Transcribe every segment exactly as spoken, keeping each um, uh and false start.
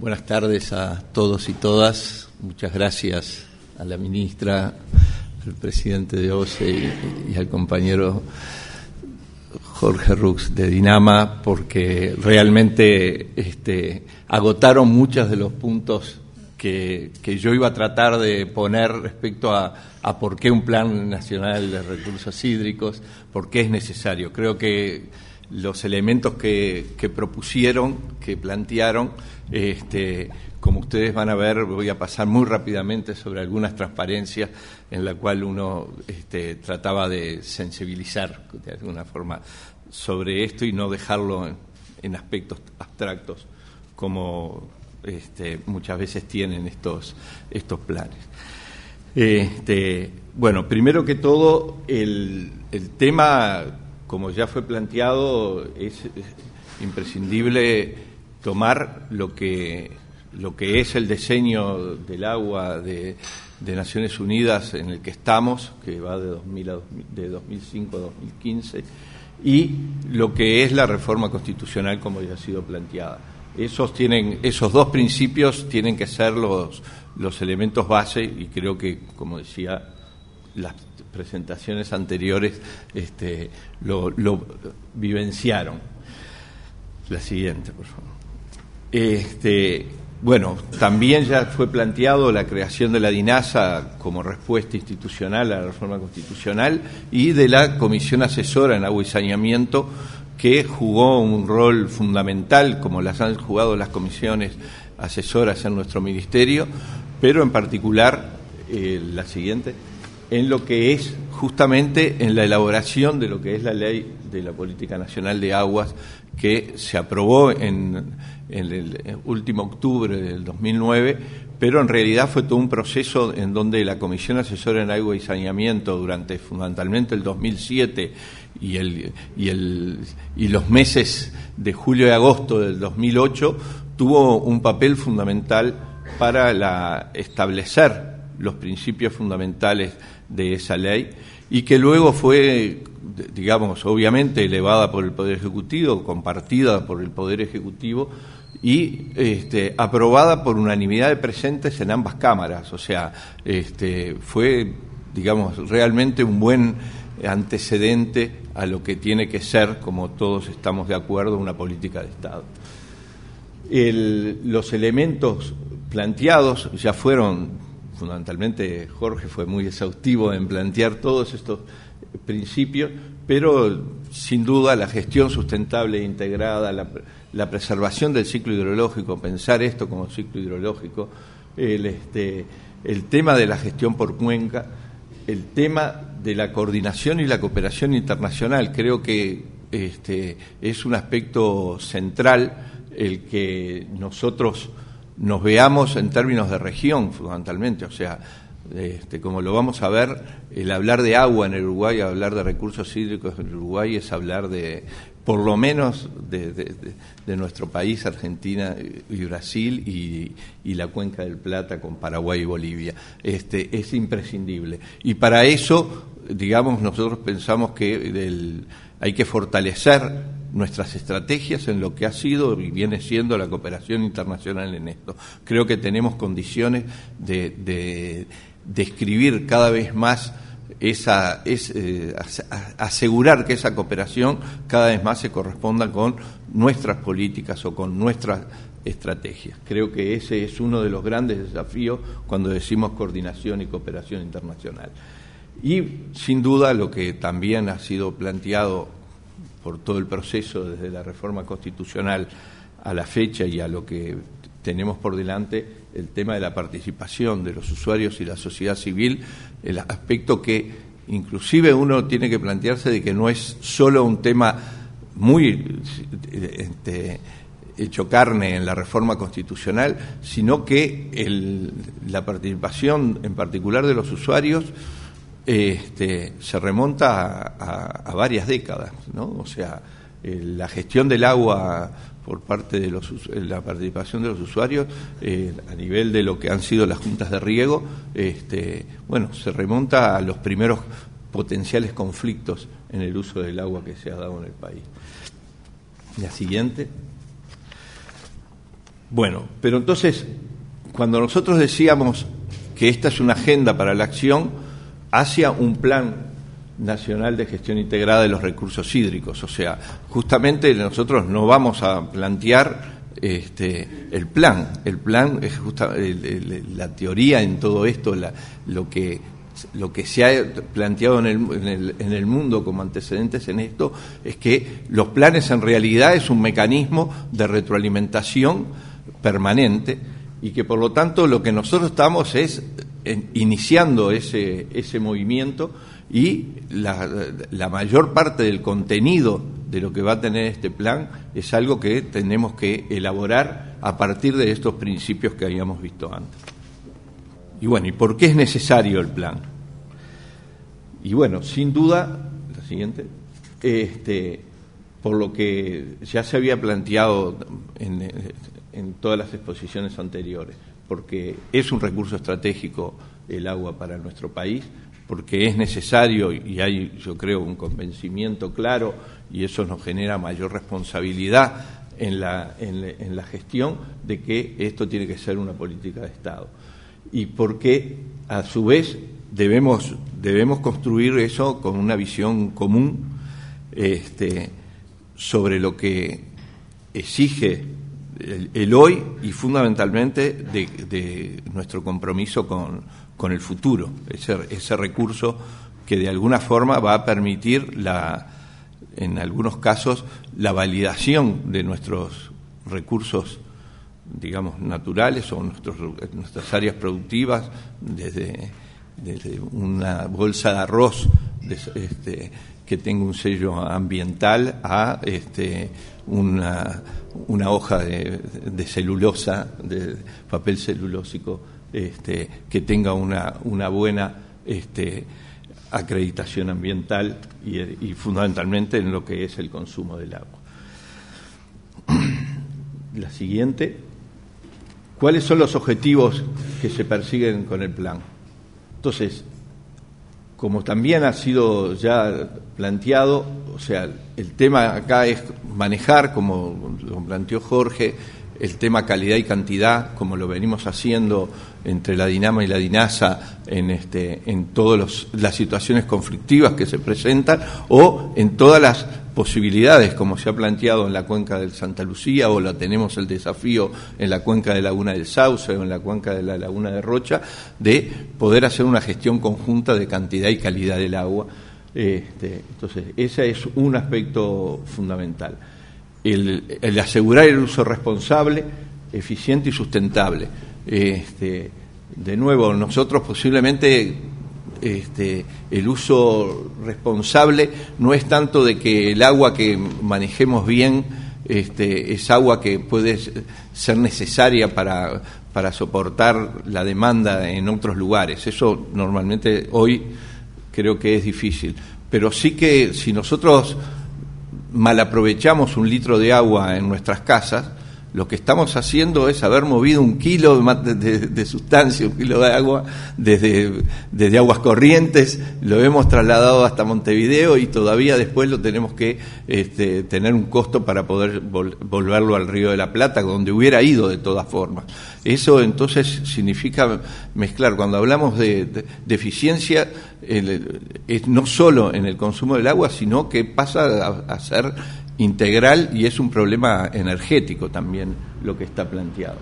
Buenas tardes a todos y todas. Muchas gracias a la ministra, al presidente de O C E y, y al compañero Jorge Rux de Dinama, porque realmente este, agotaron muchos de los puntos que, que yo iba a tratar de poner respecto a, a por qué un plan nacional de recursos hídricos, por qué es necesario. Creo que los elementos que, que propusieron, que plantearon, este, como ustedes van a ver, voy a pasar muy rápidamente sobre algunas transparencias en la cual uno este, trataba de sensibilizar de alguna forma sobre esto y no dejarlo en, en aspectos abstractos como este, muchas veces tienen estos, estos planes. Este, bueno, primero que todo, el, el tema, como ya fue planteado, es, es imprescindible tomar lo que, lo que es el diseño del agua de, de Naciones Unidas en el que estamos, que va de, dos mil a dos mil, de dos mil cinco a dos mil quince, y lo que es la reforma constitucional como ya ha sido planteada. Esos, tienen, esos dos principios tienen que ser los, los elementos base, y creo que, como decía, las presentaciones anteriores este, lo, lo vivenciaron. La siguiente, por favor. Este, bueno, también ya fue planteado la creación de la DINASA como respuesta institucional a la reforma constitucional y de la Comisión Asesora en Agua y Saneamiento, que jugó un rol fundamental, como las han jugado las comisiones asesoras en nuestro ministerio, pero en particular, eh, la siguiente, en lo que es justamente en la elaboración de lo que es la Ley de la Política Nacional de Aguas, que se aprobó en, en el último octubre del dos mil nueve, pero en realidad fue todo un proceso en donde la Comisión Asesora en Agua y Saneamiento, durante fundamentalmente el dos mil siete y, el, y, el, y los meses de julio y agosto del dos mil ocho, tuvo un papel fundamental para la, establecer los principios fundamentales de esa ley, y que luego fue, digamos, obviamente elevada por el Poder Ejecutivo, compartida por el Poder Ejecutivo y este, aprobada por unanimidad de presentes en ambas cámaras. O sea, este, fue, digamos, realmente un buen antecedente a lo que tiene que ser, como todos estamos de acuerdo, una política de Estado. El, los elementos planteados ya fueron, fundamentalmente Jorge fue muy exhaustivo en plantear todos estos principios, pero sin duda la gestión sustentable e integrada, la, la preservación del ciclo hidrológico, pensar esto como ciclo hidrológico, el, este, el tema de la gestión por cuenca, el tema de la coordinación y la cooperación internacional. Creo que este, es un aspecto central el que nosotros nos veamos en términos de región, fundamentalmente. O sea, este, como lo vamos a ver, el hablar de agua en el Uruguay, hablar de recursos hídricos en el Uruguay es hablar de, por lo menos, de, de, de, de nuestro país, Argentina y Brasil, y, y la Cuenca del Plata con Paraguay y Bolivia. Este, es imprescindible. Y para eso, digamos, nosotros pensamos que del, hay que fortalecer nuestras estrategias en lo que ha sido y viene siendo la cooperación internacional en esto. Creo que tenemos condiciones de, de, de escribir cada vez más esa, es, eh, asegurar que esa cooperación cada vez más se corresponda con nuestras políticas o con nuestras estrategias. Creo que ese es uno de los grandes desafíos cuando decimos coordinación y cooperación internacional. Y sin duda lo que también ha sido planteado por todo el proceso desde la reforma constitucional a la fecha y a lo que tenemos por delante, el tema de la participación de los usuarios y la sociedad civil, el aspecto que inclusive uno tiene que plantearse de que no es solo un tema muy este, hecho carne en la reforma constitucional, sino que el, la participación en particular de los usuarios Este, se remonta a, a, a varias décadas, ¿no? O sea, eh, la gestión del agua por parte de los, la participación de los usuarios eh, a nivel de lo que han sido las juntas de riego, este, bueno, se remonta a los primeros potenciales conflictos en el uso del agua que se ha dado en el país. La siguiente. Bueno, pero entonces, cuando nosotros decíamos que esta es una agenda para la acción hacia un plan nacional de gestión integrada de los recursos hídricos, o sea, justamente nosotros no vamos a plantear este, el plan, el plan es justa, el, el, la teoría en todo esto, la, lo que lo que se ha planteado en el, en, el, en el mundo como antecedentes en esto es que los planes en realidad es un mecanismo de retroalimentación permanente y que por lo tanto lo que nosotros estamos es en, iniciando ese, ese movimiento y la, la mayor parte del contenido de lo que va a tener este plan es algo que tenemos que elaborar a partir de estos principios que habíamos visto antes. Y bueno, ¿y por qué es necesario el plan? Y bueno, sin duda, la siguiente, este, por lo que ya se había planteado en, en todas las exposiciones anteriores, porque es un recurso estratégico el agua para nuestro país, porque es necesario y hay, yo creo, un convencimiento claro y eso nos genera mayor responsabilidad en la, en, en la gestión de que esto tiene que ser una política de Estado. Y porque, a su vez, debemos, debemos construir eso con una visión común este, sobre lo que exige el, el hoy y fundamentalmente de, de nuestro compromiso con, con el futuro, ese, ese recurso que de alguna forma va a permitir, la, en algunos casos, la validación de nuestros recursos, digamos, naturales o nuestros, nuestras áreas productivas, desde, desde una bolsa de arroz de, este, que tenga un sello ambiental a este, una, una hoja de, de celulosa, de papel celulósico, este, que tenga una, una buena este, acreditación ambiental y, y fundamentalmente en lo que es el consumo del agua. La siguiente. ¿Cuáles son los objetivos que se persiguen con el plan? Entonces, como también ha sido ya planteado, o sea, el tema acá es manejar, como lo planteó Jorge, el tema calidad y cantidad, como lo venimos haciendo entre la DINAMA y la DINASA en, este, en todas las situaciones conflictivas que se presentan o en todas las posibilidades, como se ha planteado en la cuenca del Santa Lucía, o la tenemos el desafío en la cuenca de Laguna del Sauce o en la cuenca de la Laguna de Rocha, de poder hacer una gestión conjunta de cantidad y calidad del agua. Este, entonces, ese es un aspecto fundamental. El, el asegurar el uso responsable, eficiente y sustentable. Este, de nuevo, nosotros posiblemente este, el uso responsable no es tanto de que el agua que manejemos bien este, es agua que puede ser necesaria para, para soportar la demanda en otros lugares. Eso normalmente hoy creo que es difícil. Pero sí que si nosotros malaprovechamos un litro de agua en nuestras casas, lo que estamos haciendo es haber movido un kilo de, de, de sustancia, un kilo de agua desde, desde aguas corrientes, lo hemos trasladado hasta Montevideo y todavía después lo tenemos que este, tener un costo para poder vol- volverlo al Río de la Plata, donde hubiera ido de todas formas. Eso entonces significa mezclar, cuando hablamos de, de, de eficiencia, el, es no solo en el consumo del agua, sino que pasa a, a ser integral y es un problema energético también lo que está planteado.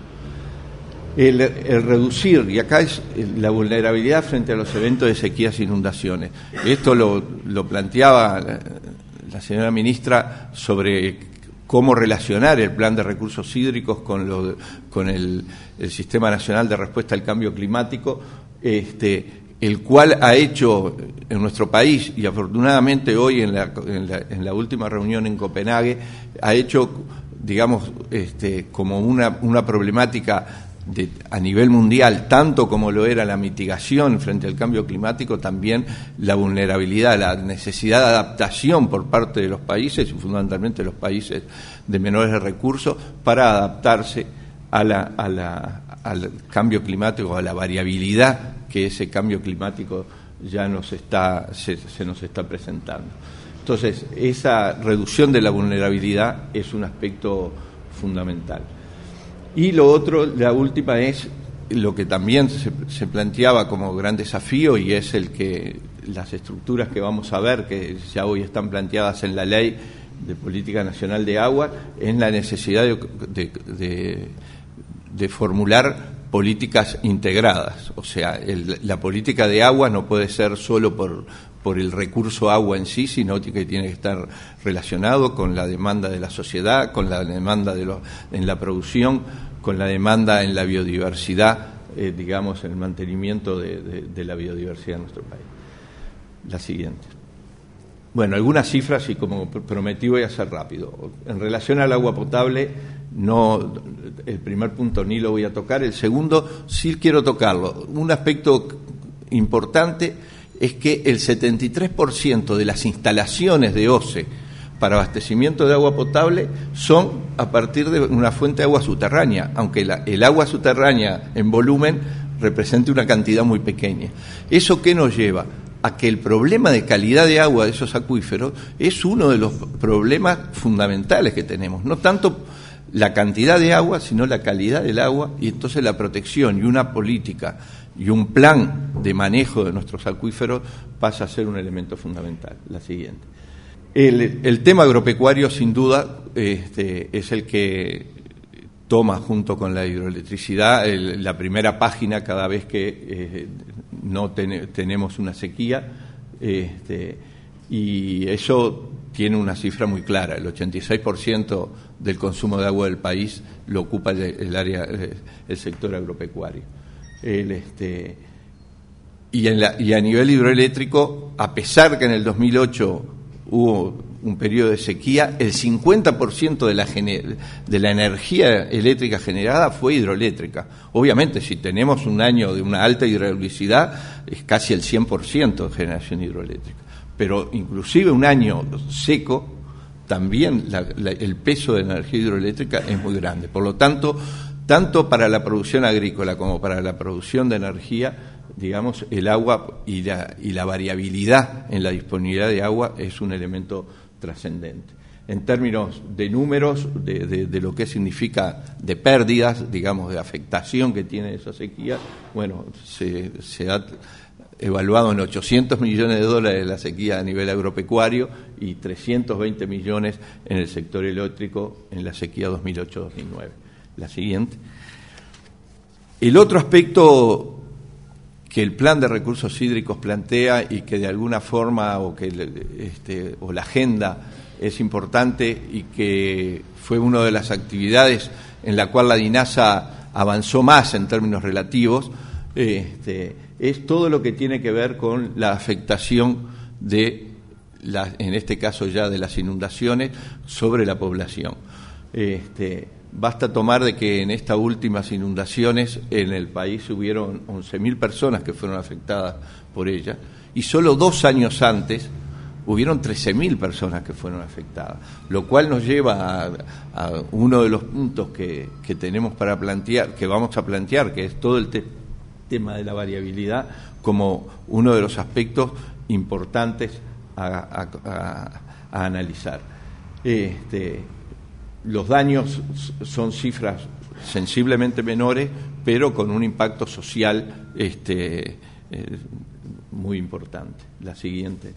El, el reducir, y acá es la vulnerabilidad frente a los eventos de sequías e inundaciones. Esto lo, lo planteaba la, la señora ministra sobre cómo relacionar el plan de recursos hídricos con, lo, con el, el Sistema Nacional de Respuesta al Cambio Climático, este, el cual ha hecho en nuestro país, y afortunadamente hoy en la, en la, en la última reunión en Copenhague, ha hecho, digamos, este, como una, una problemática de, a nivel mundial, tanto como lo era la mitigación frente al cambio climático, también la vulnerabilidad, la necesidad de adaptación por parte de los países, y fundamentalmente los países de menores recursos, para adaptarse a la, a la, al cambio climático, a la variabilidad que ese cambio climático ya nos está, se, se nos está presentando. Entonces, esa reducción de la vulnerabilidad es un aspecto fundamental. Y lo otro, la última, es lo que también se, se planteaba como gran desafío, y es el que las estructuras que vamos a ver, que ya hoy están planteadas en la Ley de Política Nacional de Agua, es la necesidad de, de, de, de formular políticas integradas. O sea, el, la política de agua no puede ser solo por, por el recurso agua en sí, sino que tiene que estar relacionado con la demanda de la sociedad, con la demanda de lo, en la producción, con la demanda en la biodiversidad, eh, digamos, en el mantenimiento de, de, de la biodiversidad en nuestro país. La siguiente. Bueno, algunas cifras, y como prometí voy a ser rápido. En relación al agua potable, no, el primer punto ni lo voy a tocar, el segundo sí quiero tocarlo. Un aspecto importante es que el setenta y tres por ciento de las instalaciones de O C E para abastecimiento de agua potable son a partir de una fuente de agua subterránea, aunque la, el agua subterránea en volumen represente una cantidad muy pequeña. ¿Eso qué nos lleva? A que el problema de calidad de agua de esos acuíferos es uno de los problemas fundamentales que tenemos, no tanto la cantidad de agua, sino la calidad del agua, y entonces la protección y una política y un plan de manejo de nuestros acuíferos pasa a ser un elemento fundamental. La siguiente. El, el tema agropecuario, sin duda, este, es el que toma, junto con la hidroelectricidad, el, la primera página cada vez que eh, no ten, tenemos una sequía, este, y eso tiene una cifra muy clara. El ochenta y seis por ciento del consumo de agua del país lo ocupa el, el área, el sector agropecuario. El, este, y, en la, y a nivel hidroeléctrico, a pesar que en el dos mil ocho hubo un periodo de sequía, el cincuenta por ciento de la, de la energía eléctrica generada fue hidroeléctrica. Obviamente, si tenemos un año de una alta hidroelectricidad, es casi el cien por ciento de generación hidroeléctrica. Pero inclusive un año seco, también la, la, el peso de energía hidroeléctrica es muy grande. Por lo tanto, tanto para la producción agrícola como para la producción de energía, digamos, el agua y la, y la variabilidad en la disponibilidad de agua es un elemento trascendente. En términos de números, de, de, de lo que significa de pérdidas, digamos, de afectación que tiene esa sequía, bueno, se, se ha evaluado en ochocientos millones de dólares la sequía a nivel agropecuario y trescientos veinte millones en el sector eléctrico en la sequía dos mil ocho dos mil nueve. La siguiente. El otro aspecto que el Plan de Recursos Hídricos plantea y que de alguna forma, o que este, o la agenda es importante y que fue una de las actividades en la cual la DINASA avanzó más en términos relativos, este, es todo lo que tiene que ver con la afectación de, la, en este caso ya de las inundaciones, sobre la población. Este, Basta tomar de que en estas últimas inundaciones en el país hubieron once mil personas que fueron afectadas por ellas, y solo dos años antes hubieron trece mil personas que fueron afectadas, lo cual nos lleva a, a uno de los puntos que, que tenemos para plantear, que vamos a plantear, que es todo el te- tema de la variabilidad como uno de los aspectos importantes a, a, a, a analizar. Este, Los daños son cifras sensiblemente menores, pero con un impacto social este, eh, muy importante. La siguiente.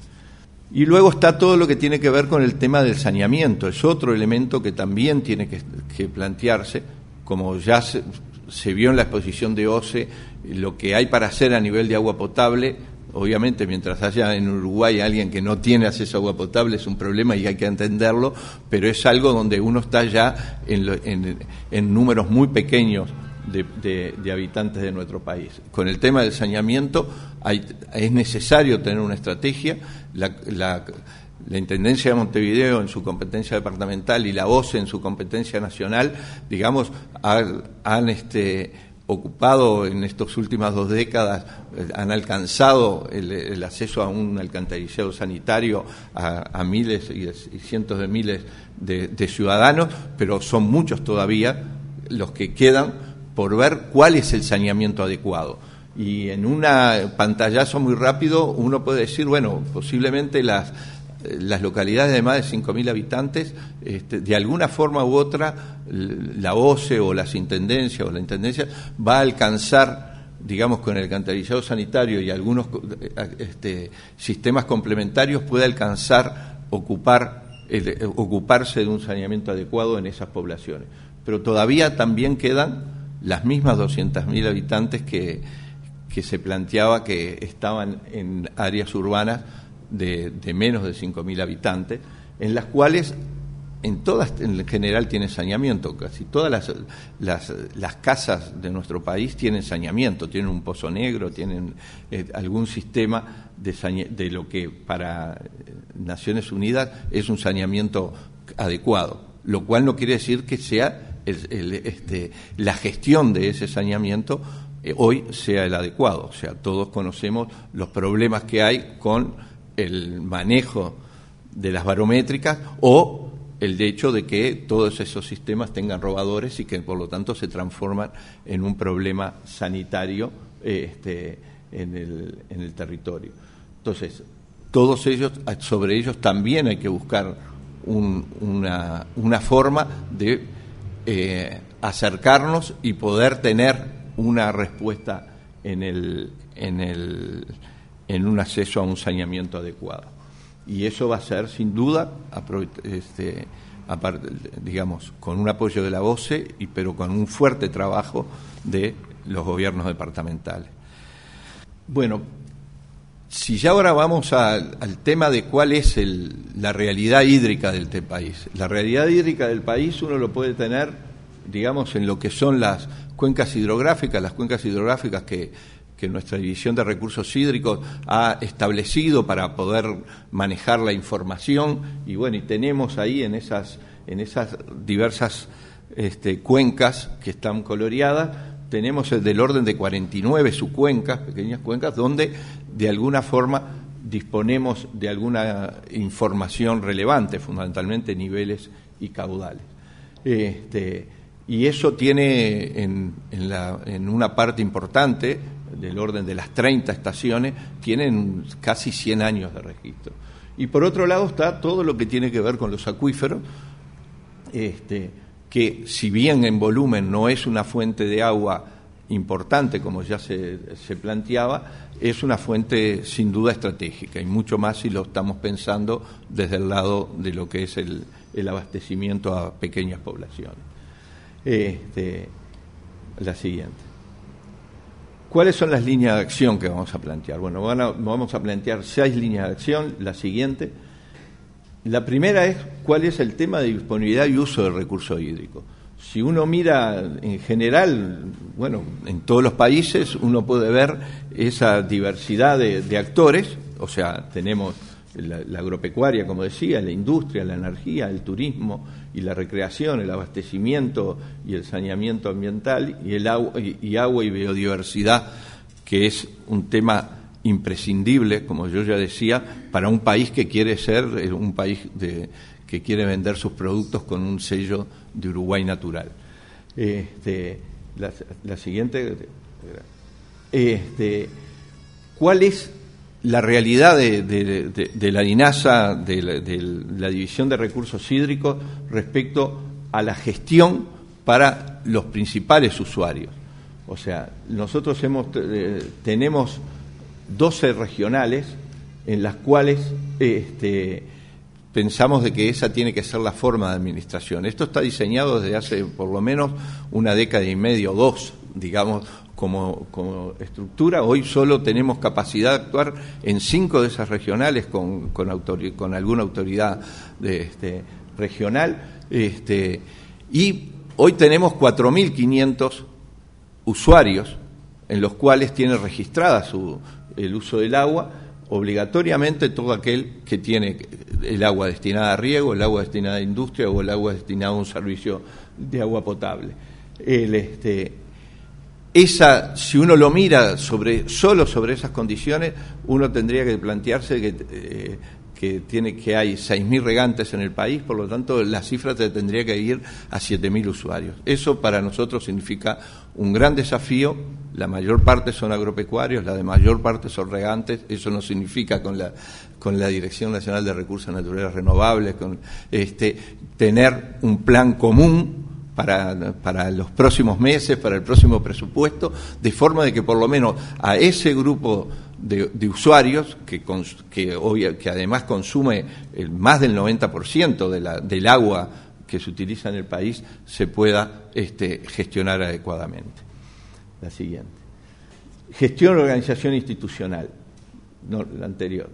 Y luego está todo lo que tiene que ver con el tema del saneamiento. Es otro elemento que también tiene que, que plantearse, como ya se, se vio en la exposición de O C E, lo que hay para hacer a nivel de agua potable. Obviamente, mientras haya en Uruguay alguien que no tiene acceso a agua potable, es un problema y hay que entenderlo, pero es algo donde uno está ya en, lo, en, en números muy pequeños de, de, de habitantes de nuestro país. Con el tema del saneamiento hay, es necesario tener una estrategia. La, la, la Intendencia de Montevideo, en su competencia departamental, y la O C E en su competencia nacional, digamos, han, han este ocupado en estas últimas dos décadas, eh, han alcanzado el, el acceso a un alcantarillado sanitario a, a miles y, y cientos de miles de, de ciudadanos, pero son muchos todavía los que quedan por ver cuál es el saneamiento adecuado. Y en un pantallazo muy rápido uno puede decir, bueno, posiblemente las las localidades de más de cinco mil habitantes, este, de alguna forma u otra, la O C E o las intendencias o la intendencia va a alcanzar, digamos, con el alcantarillado sanitario y algunos este, sistemas complementarios, puede alcanzar ocupar el, ocuparse de un saneamiento adecuado en esas poblaciones. Pero todavía también quedan las mismas doscientos mil habitantes que, que se planteaba que estaban en áreas urbanas de, de menos de cinco mil habitantes, en las cuales en todas, en general, tienen saneamiento. Casi todas las, las, las casas de nuestro país tienen saneamiento, tienen un pozo negro, tienen eh, algún sistema de, sane, de lo que para Naciones Unidas es un saneamiento adecuado, lo cual no quiere decir que sea el, el, este, la gestión de ese saneamiento eh, hoy sea el adecuado. O sea, todos conocemos los problemas que hay con el manejo de las barométricas o el hecho de que todos esos sistemas tengan robadores y que por lo tanto se transforman en un problema sanitario eh, este, en, el, en el territorio. Entonces, todos ellos, sobre ellos también hay que buscar un, una, una forma de eh, acercarnos y poder tener una respuesta en, el, en, el, en un acceso a un saneamiento adecuado. Y eso va a ser, sin duda, este, aparte, digamos, con un apoyo de la O C E, y, pero con un fuerte trabajo de los gobiernos departamentales. Bueno, si ya ahora vamos a, al tema de cuál es el, la realidad hídrica del país. La realidad hídrica del país uno lo puede tener, digamos, en lo que son las cuencas hidrográficas, las cuencas hidrográficas que... que nuestra División de Recursos Hídricos ha establecido para poder manejar la información, y bueno, y tenemos ahí en esas, en esas diversas este, cuencas que están coloreadas, tenemos el del orden de cuarenta y nueve subcuencas, pequeñas cuencas, donde de alguna forma disponemos de alguna información relevante, fundamentalmente niveles y caudales. Este, y eso tiene en, en, la, en una parte importante, del orden de las treinta estaciones, tienen casi cien años de registro. Y por otro lado está todo lo que tiene que ver con los acuíferos, este, que si bien en volumen no es una fuente de agua importante, como ya se, se planteaba, es una fuente sin duda estratégica, y mucho más si lo estamos pensando desde el lado de lo que es el, el abastecimiento a pequeñas poblaciones. Este, la siguiente. ¿Cuáles son las líneas de acción que vamos a plantear? Bueno, van a, vamos a plantear seis líneas de acción. La siguiente. La primera es cuál es el tema de disponibilidad y uso del recurso hídrico. Si uno mira en general, bueno, en todos los países uno puede ver esa diversidad de, de actores, o sea, tenemos la, la agropecuaria, como decía, la industria, la energía, el turismo y la recreación, el abastecimiento y el saneamiento ambiental, y el agua y, y agua y biodiversidad, que es un tema imprescindible, como yo ya decía, para un país que quiere ser un país de, que quiere vender sus productos con un sello de Uruguay natural. Este, la, la siguiente. Este, ¿cuál es la realidad de, de, de, de la DINASA, de la, de la División de Recursos Hídricos, respecto a la gestión para los principales usuarios? O sea, nosotros hemos eh, tenemos doce regionales en las cuales este, pensamos de que esa tiene que ser la forma de administración. Esto está diseñado desde hace por lo menos una década y media o dos, digamos, Como, como estructura. Hoy solo tenemos capacidad de actuar en cinco de esas regionales con, con, autor, con alguna autoridad de, este, regional, este, y hoy tenemos cuatro mil quinientos usuarios en los cuales tiene registrada su, el uso del agua, obligatoriamente todo aquel que tiene el agua destinada a riego, el agua destinada a industria o el agua destinada a un servicio de agua potable. El, este, Esa, si uno lo mira sobre, solo sobre esas condiciones, uno tendría que plantearse que eh, que tiene que hay seis mil regantes en el país, por lo tanto la cifra te tendría que ir a siete mil usuarios. Eso para nosotros significa un gran desafío. La mayor parte son agropecuarios, la de mayor parte son regantes. Eso no significa con la con la Dirección Nacional de Recursos Naturales Renovables, con este tener un plan común para, para los próximos meses, para el próximo presupuesto, de forma de que por lo menos a ese grupo de, de usuarios, que, cons, que, obvia, que además consume el, más del noventa por ciento de la, del agua que se utiliza en el país, se pueda este, gestionar adecuadamente. La siguiente. Gestión y organización institucional, no la anterior.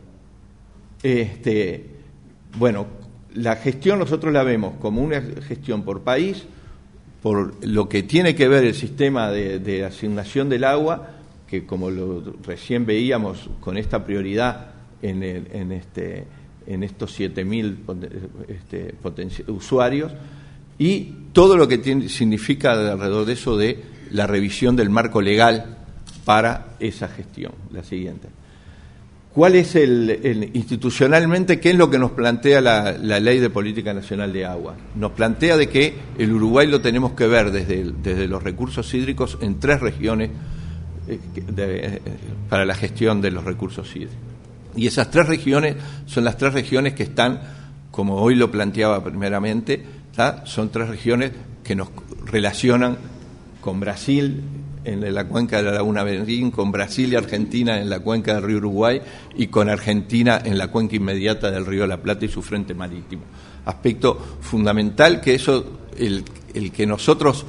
Este, bueno, la gestión nosotros la vemos como una gestión por país, por lo que tiene que ver el sistema de, de asignación del agua, que como lo recién veíamos con esta prioridad en, el, en, este, en estos siete mil este, usuarios, y todo lo que tiene, significa alrededor de eso de la revisión del marco legal para esa gestión. La siguiente. ¿Cuál es el, el institucionalmente, qué es lo que nos plantea la, la Ley de Política Nacional de Agua? Nos plantea de que el Uruguay lo tenemos que ver desde, el, desde los recursos hídricos en tres regiones eh, de, eh, para la gestión de los recursos hídricos. Y esas tres regiones son las tres regiones que están, como hoy lo planteaba primeramente, ¿tá? Son tres regiones que nos relacionan con Brasil en la cuenca de la Laguna Merín, con Brasil y Argentina en la cuenca del río Uruguay y con Argentina en la cuenca inmediata del río La Plata y su frente marítimo. Aspecto fundamental que eso, el, el que nosotros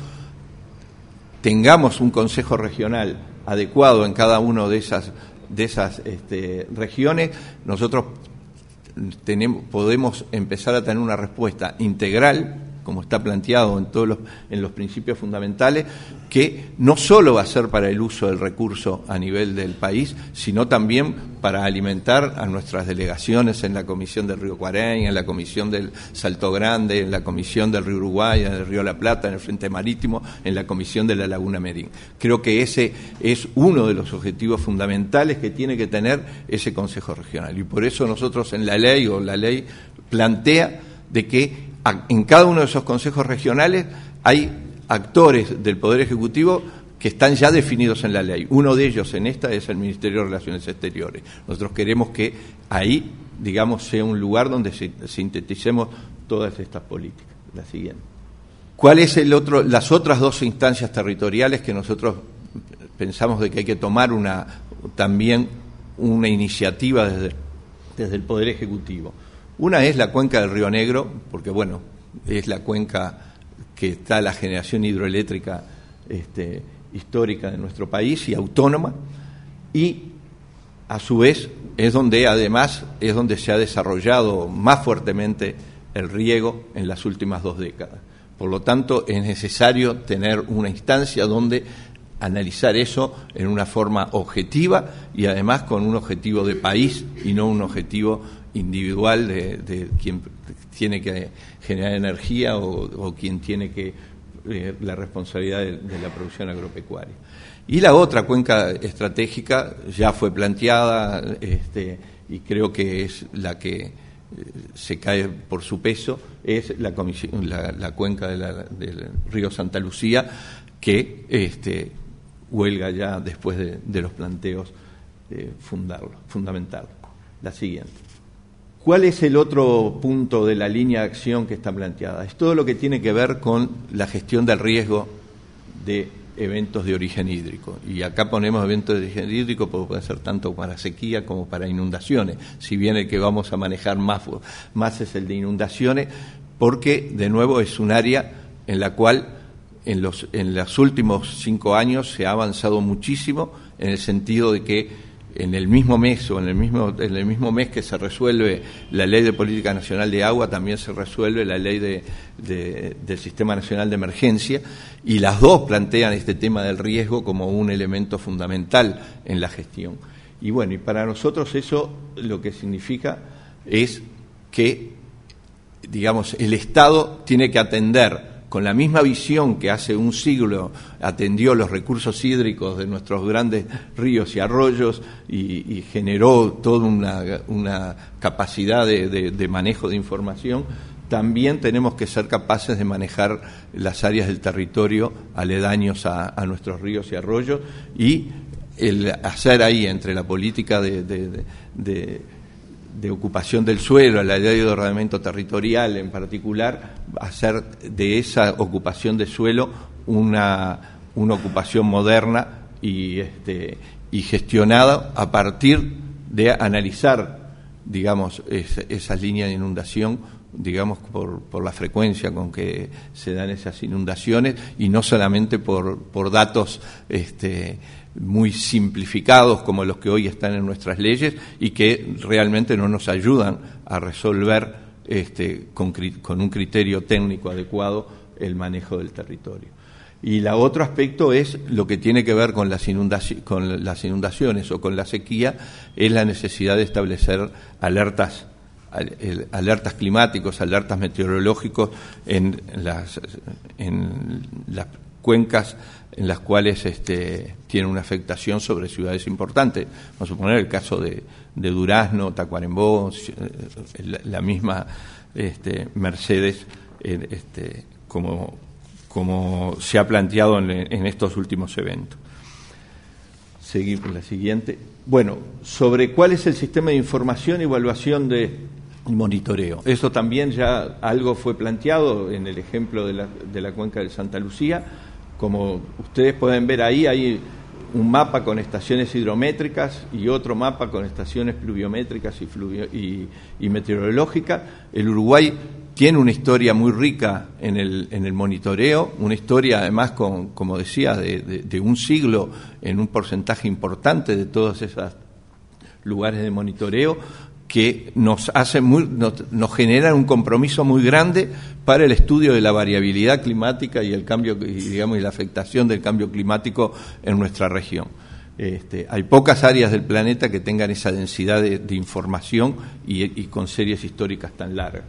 tengamos un consejo regional adecuado en cada una de esas, de esas este, regiones, nosotros tenemos, podemos empezar a tener una respuesta integral, como está planteado en todos los, en los principios fundamentales, que no solo va a ser para el uso del recurso a nivel del país, sino también para alimentar a nuestras delegaciones en la Comisión del Río Cuarén, en la Comisión del Salto Grande, en la Comisión del Río Uruguay, en el Río La Plata, en el Frente Marítimo, en la Comisión de la Laguna Merín. Creo que ese es uno de los objetivos fundamentales que tiene que tener ese Consejo Regional. Y por eso nosotros en la ley, o la ley plantea de que en cada uno de esos consejos regionales hay actores del Poder Ejecutivo que están ya definidos en la ley. Uno de ellos en esta es el Ministerio de Relaciones Exteriores. Nosotros queremos que ahí, digamos, sea un lugar donde sinteticemos todas estas políticas. La siguiente. ¿Cuál es el otro, las otras dos instancias territoriales que nosotros pensamos de que hay que tomar una también una iniciativa desde, desde el Poder Ejecutivo? Una es la cuenca del Río Negro, porque bueno, es la cuenca que está la generación hidroeléctrica este, histórica de nuestro país y autónoma, y a su vez es donde además es donde se ha desarrollado más fuertemente el riego en las últimas dos décadas. Por lo tanto, es necesario tener una instancia donde analizar eso en una forma objetiva y además con un objetivo de país y no un objetivo individual de, de quien tiene que generar energía o, o quien tiene que eh, la responsabilidad de, de la producción agropecuaria. Y la otra cuenca estratégica ya fue planteada este, y creo que es la que eh, se cae por su peso, es la, comisión, la, la cuenca de la, del río Santa Lucía, que este, huelga ya después de, de los planteos eh, fundarlo, fundamental. La siguiente. ¿Cuál es el otro punto de la línea de acción que está planteada? Es todo lo que tiene que ver con la gestión del riesgo de eventos de origen hídrico. Y acá ponemos eventos de origen hídrico, porque puede ser tanto para sequía como para inundaciones, si bien el que vamos a manejar más, más es el de inundaciones, porque de nuevo es un área en la cual en los, en los últimos cinco años se ha avanzado muchísimo, en el sentido de que en el mismo mes o en el mismo en el mismo mes que se resuelve la Ley de Política Nacional de Agua, también se resuelve la Ley de, de, del Sistema Nacional de Emergencia, y las dos plantean este tema del riesgo como un elemento fundamental en la gestión. Y bueno, y para nosotros eso lo que significa es que, digamos, el Estado tiene que atender con la misma visión que hace un siglo atendió los recursos hídricos de nuestros grandes ríos y arroyos y, y generó toda una, una capacidad de, de, de manejo de información, también tenemos que ser capaces de manejar las áreas del territorio aledaños a, a nuestros ríos y arroyos, y el hacer ahí entre la política de, de, de, de, de ocupación del suelo, la ley de ordenamiento territorial en particular, hacer de esa ocupación de suelo una, una ocupación moderna y, este, y gestionada a partir de analizar, digamos, es, esas líneas de inundación, digamos, por, por la frecuencia con que se dan esas inundaciones, y no solamente por, por datos este, muy simplificados como los que hoy están en nuestras leyes y que realmente no nos ayudan a resolver este, con, con un criterio técnico adecuado el manejo del territorio. Y el otro aspecto es lo que tiene que ver con las, inundaci- con las inundaciones o con la sequía, es la necesidad de establecer alertas alertas climáticos, alertas meteorológicos en las, en las cuencas en las cuales este, tiene una afectación sobre ciudades importantes. Vamos a suponer el caso de, de Durazno, Tacuarembó, la, la misma este, Mercedes, este, como, como se ha planteado en, en estos últimos eventos. Seguir con la siguiente. Bueno, sobre cuál es el sistema de información y evaluación de monitoreo. Eso también ya algo fue planteado en el ejemplo de la, de la cuenca de Santa Lucía. Como ustedes pueden ver ahí, hay un mapa con estaciones hidrométricas y otro mapa con estaciones pluviométricas y, fluvio, y, y meteorológicas. El Uruguay tiene una historia muy rica en el, en el monitoreo, una historia además, con, como decía, de, de, de un siglo en un porcentaje importante de todos esos lugares de monitoreo, que nos hace muy, nos, nos generan un compromiso muy grande para el estudio de la variabilidad climática y el cambio, y, digamos, y la afectación del cambio climático en nuestra región. Este, hay pocas áreas del planeta que tengan esa densidad de, de información y, y con series históricas tan largas.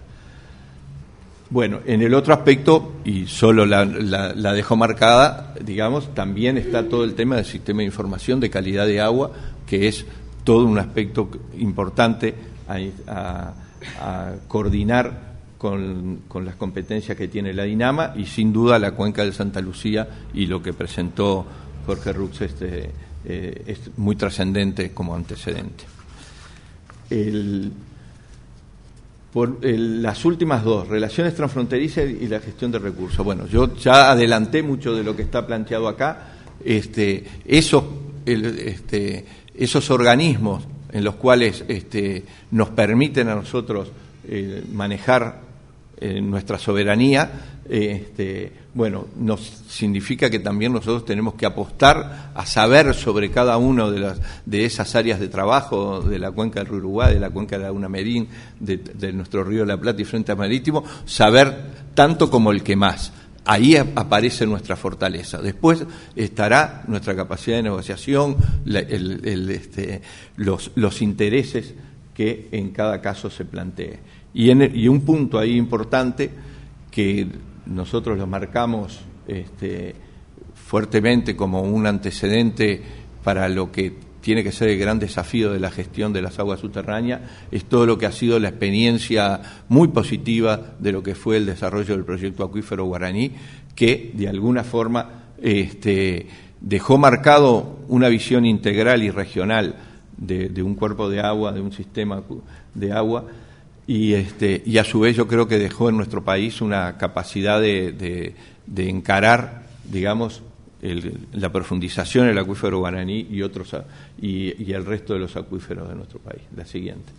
Bueno, en el otro aspecto, y solo la, la, la dejo marcada, digamos, también está todo el tema del sistema de información de calidad de agua, que es todo un aspecto importante a, a, a coordinar con, con las competencias que tiene la DINAMA, y sin duda la cuenca de Santa Lucía y lo que presentó Jorge Rux este, eh, es muy trascendente como antecedente. El, por el, las últimas dos, relaciones transfronterizas y la gestión de recursos. Bueno, yo ya adelanté mucho de lo que está planteado acá. Este, esos, el, este, esos organismos en los cuales este, nos permiten a nosotros eh, manejar eh, nuestra soberanía, eh, este, bueno, nos significa que también nosotros tenemos que apostar a saber sobre cada una de, las, de esas áreas de trabajo, de la cuenca del Uruguay, de la cuenca de Laguna Merín, de, de nuestro río de la Plata y Frente Marítimo, saber tanto como el que más. Ahí aparece nuestra fortaleza. Después estará nuestra capacidad de negociación, la, el, el, este, los, los intereses que en cada caso se plantee. Y, en el, y un punto ahí importante que nosotros lo marcamos este, fuertemente como un antecedente para lo que tiene que ser el gran desafío de la gestión de las aguas subterráneas, es todo lo que ha sido la experiencia muy positiva de lo que fue el desarrollo del proyecto acuífero Guaraní, que de alguna forma este, dejó marcado una visión integral y regional de, de un cuerpo de agua, de un sistema de agua, y, este, y a su vez yo creo que dejó en nuestro país una capacidad de, de, de encarar, digamos, El, la profundización del acuífero Guaraní y otros y, y el resto de los acuíferos de nuestro país. La siguiente.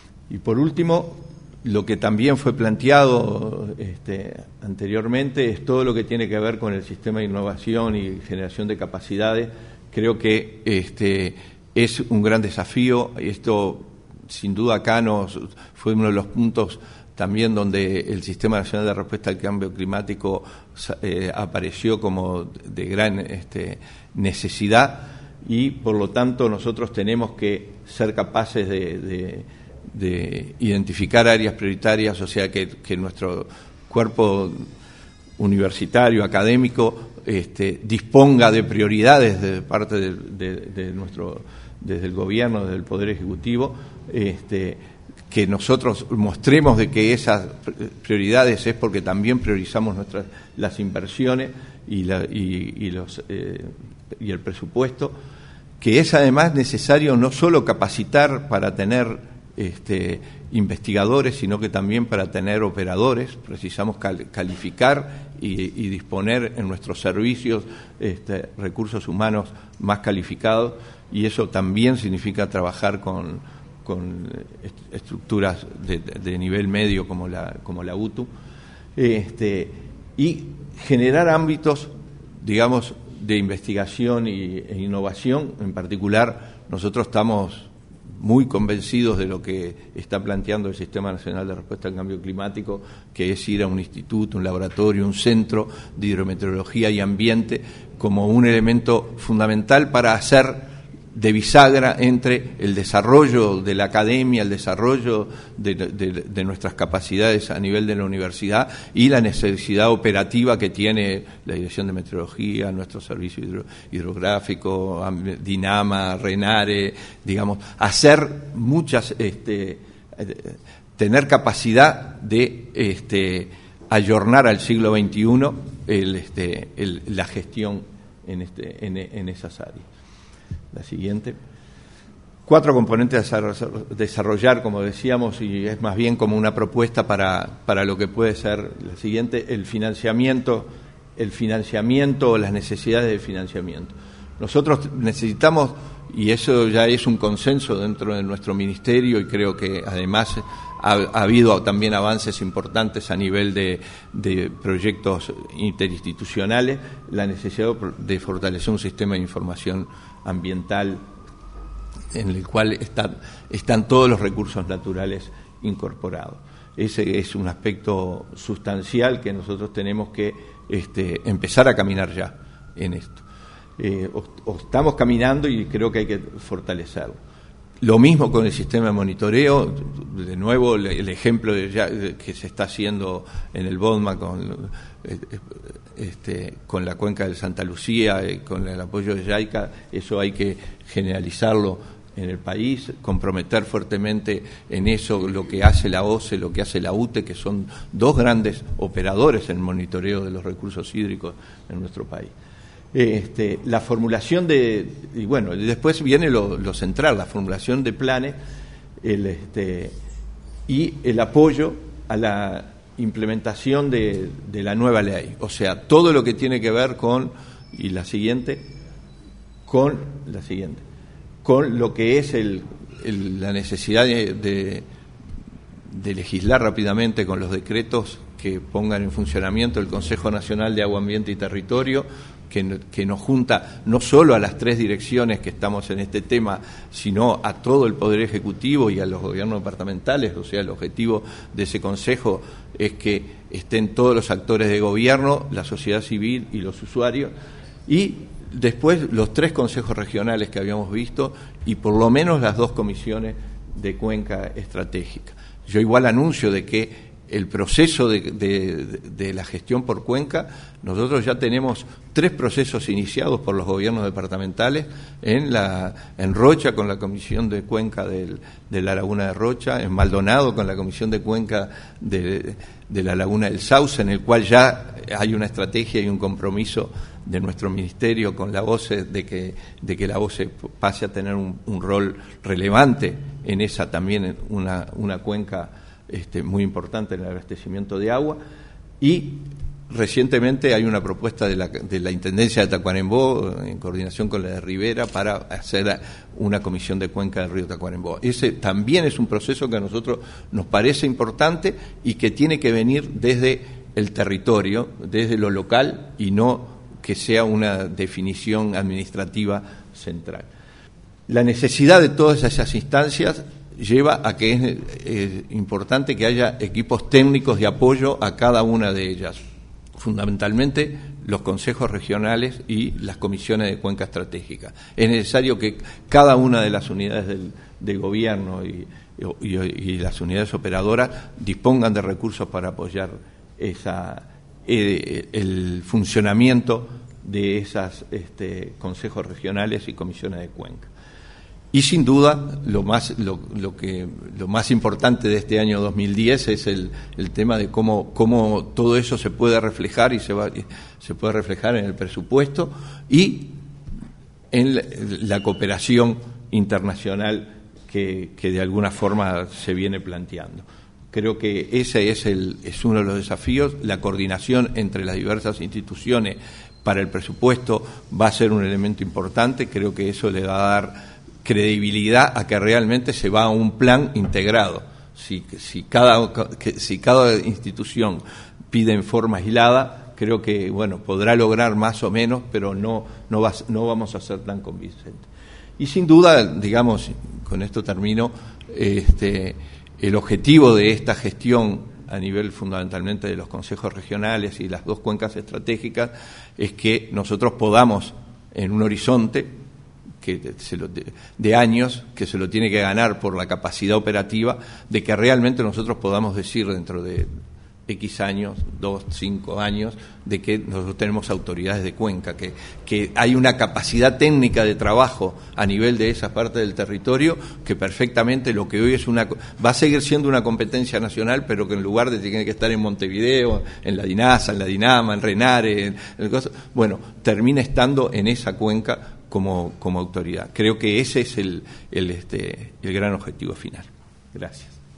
Y por último, lo que también fue planteado este, anteriormente es todo lo que tiene que ver con el sistema de innovación y generación de capacidades. Creo que este, es un gran desafío. Esto, sin duda, acá nos fue uno de los puntos también donde el Sistema Nacional de Respuesta al Cambio Climático eh, apareció como de gran este, necesidad, y por lo tanto nosotros tenemos que ser capaces de, de, de identificar áreas prioritarias, o sea que, que nuestro cuerpo universitario, académico, este, disponga de prioridades de parte de, de, de nuestro, desde el gobierno, desde el Poder Ejecutivo, este, que nosotros mostremos de que esas prioridades es porque también priorizamos nuestras las inversiones y, la, y, y, los, eh, y el presupuesto, que es además necesario no solo capacitar para tener este, investigadores, sino que también para tener operadores. Precisamos cal, calificar y, y disponer en nuestros servicios este, recursos humanos más calificados, y eso también significa trabajar con, con estructuras de, de nivel medio como la, como la U T U, este, y generar ámbitos, digamos, de investigación y, e innovación. En particular, nosotros estamos muy convencidos de lo que está planteando el Sistema Nacional de Respuesta al Cambio Climático, que es ir a un instituto, un laboratorio, un centro de hidrometeorología y ambiente como un elemento fundamental para hacer de bisagra entre el desarrollo de la academia, el desarrollo de, de, de nuestras capacidades a nivel de la universidad y la necesidad operativa que tiene la Dirección de Meteorología, nuestro servicio hidro, hidrográfico, DINAMA, RENARE, digamos, hacer muchas, este, tener capacidad de este, ayornar al siglo veintiuno el, este, el, la gestión en, este, en, en esas áreas. La siguiente. Cuatro componentes a desarrollar, como decíamos, y es más bien como una propuesta para, para lo que puede ser la siguiente: el financiamiento, el financiamiento o las necesidades de financiamiento. Nosotros necesitamos, y eso ya es un consenso dentro de nuestro ministerio, y creo que además ha, ha habido también avances importantes a nivel de, de proyectos interinstitucionales, la necesidad de fortalecer un sistema de información ambiental en el cual están, están todos los recursos naturales incorporados. Ese es un aspecto sustancial que nosotros tenemos que este, empezar a caminar ya en esto. Eh, o, o estamos caminando y creo que hay que fortalecerlo. Lo mismo con el sistema de monitoreo, de nuevo el, el ejemplo de ya, de, que se está haciendo en el BODMA con, este, con la cuenca de Santa Lucía, eh, con el apoyo de JAICA. Eso hay que generalizarlo en el país, comprometer fuertemente en eso lo que hace la O C E, lo que hace la U T E, que son dos grandes operadores en el monitoreo de los recursos hídricos en nuestro país. Este, la formulación de, y bueno, después viene lo, lo central, la formulación de planes, el, este, y el apoyo a la implementación de, de la nueva ley, o sea, todo lo que tiene que ver con, y la siguiente, con la siguiente, con lo que es el, el, la necesidad de, de, de legislar rápidamente con los decretos que pongan en funcionamiento el Consejo Nacional de Agua, Ambiente y Territorio, que, que nos junta no solo a las tres direcciones que estamos en este tema, sino a todo el Poder Ejecutivo y a los gobiernos departamentales. O sea, el objetivo de ese Consejo es que estén todos los actores de gobierno, la sociedad civil y los usuarios, y después los tres consejos regionales que habíamos visto y por lo menos las dos comisiones de cuenca estratégica. Yo igual anuncio de que el proceso de, de, de la gestión por cuenca, nosotros ya tenemos tres procesos iniciados por los gobiernos departamentales, en la en Rocha con la Comisión de Cuenca del, de la Laguna de Rocha, en Maldonado con la Comisión de Cuenca de, de la Laguna del Sauce, en el cual ya hay una estrategia y un compromiso de nuestro ministerio con la O C E de que, de que la O C E pase a tener un, un rol relevante en esa también, una, una cuenca Este, muy importante en el abastecimiento de agua. Y recientemente hay una propuesta de la, de la Intendencia de Tacuarembó, en coordinación con la de Rivera, para hacer una comisión de cuenca del río Tacuarembó. Ese también es un proceso que a nosotros nos parece importante y que tiene que venir desde el territorio, desde lo local, y no que sea una definición administrativa central. La necesidad de todas esas instancias lleva a que es eh, importante que haya equipos técnicos de apoyo a cada una de ellas, fundamentalmente los consejos regionales y las comisiones de cuenca estratégica. Es necesario que cada una de las unidades del, de gobierno y, y, y las unidades operadoras dispongan de recursos para apoyar esa, eh, el funcionamiento de esos este, consejos regionales y comisiones de cuenca. Y sin duda, lo más, lo, lo que, lo más importante de este año dos mil diez es el, el tema de cómo, cómo todo eso se puede reflejar y se, va, se puede reflejar en el presupuesto y en la, la cooperación internacional que, que de alguna forma se viene planteando. Creo que ese es, el, es uno de los desafíos. La coordinación entre las diversas instituciones para el presupuesto va a ser un elemento importante. Creo que eso le va a dar credibilidad a que realmente se va a un plan integrado. Si, si, cada, que, si cada institución pide en forma aislada, creo que bueno podrá lograr más o menos, pero no, no, va, no vamos a ser tan convincentes. Y sin duda, digamos, con esto termino, este, el objetivo de esta gestión a nivel fundamentalmente de los consejos regionales y las dos cuencas estratégicas es que nosotros podamos, en un horizonte que se lo, de, de años, que se lo tiene que ganar por la capacidad operativa, de que realmente nosotros podamos decir dentro de X años, dos, cinco años, de que nosotros tenemos autoridades de cuenca, que, que hay una capacidad técnica de trabajo a nivel de esa parte del territorio que perfectamente lo que hoy es una, va a seguir siendo una competencia nacional, pero que en lugar de tener que estar en Montevideo, en la DINASA, en la DINAMA, en Renare, en el caso, bueno, termina estando en esa cuenca como, como autoridad. Creo que ese es el, el, este, el gran objetivo final. Gracias.